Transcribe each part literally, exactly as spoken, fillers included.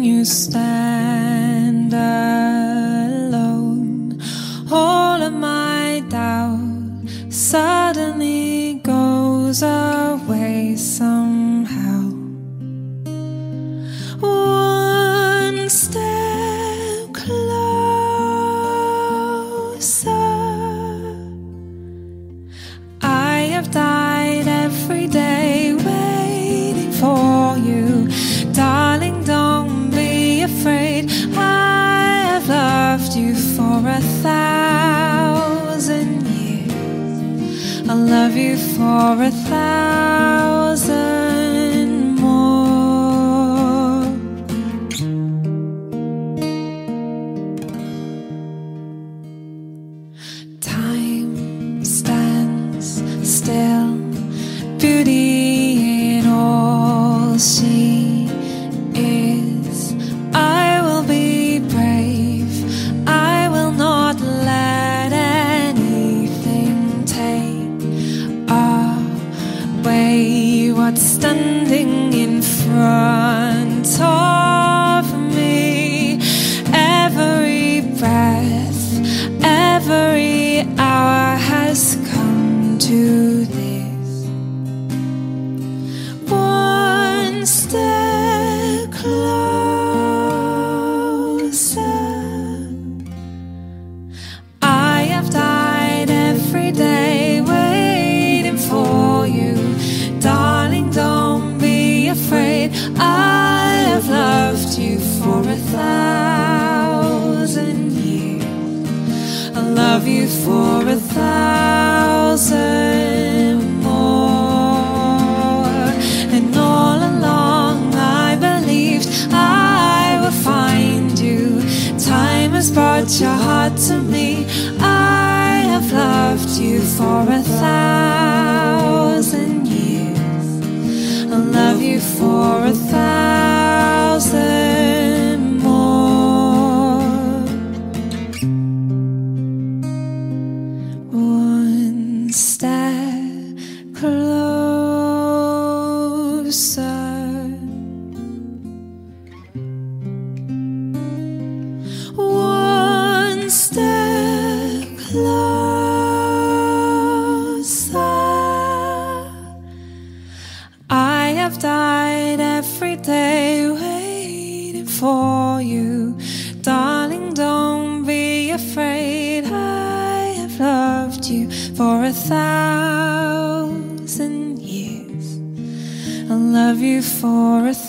watching you stand alone. All of my doubt suddenly goes away somehow. One step closer. I have died every day waiting for you. Darling, don't be afraid. I have loved you for a thousand years. I'll love you for a thousand more. Time stands still, beauty in all she is. I will be brave, I will not let anything take away what's standing in front of me. Every breath, every hour has come to this. One step closer. I have died every day waiting for you. Darling, don't be afraid. I have loved you for a thousand years. I'll love you for a thousand more. And all along I believed I would find you. Time has brought your heart to me. I have loved you for a thousand years. I'll love you for a thousand more. One step closer. One step closer. I have died every day waiting for you. Darling, don't be afraid. I have loved you for a thousand years. I'll love you for a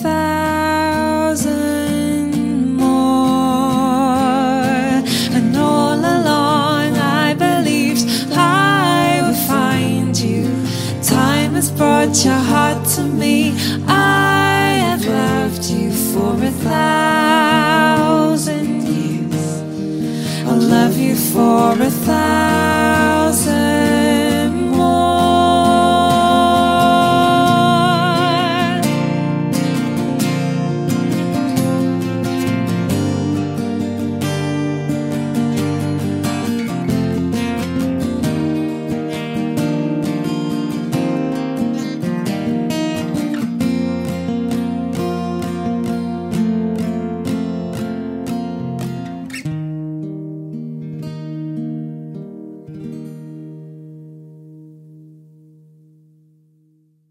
thousand more. And all along I believed I would find you. Time has brought your heart to me. I have loved you for a thousand years. I'll love you for a thousand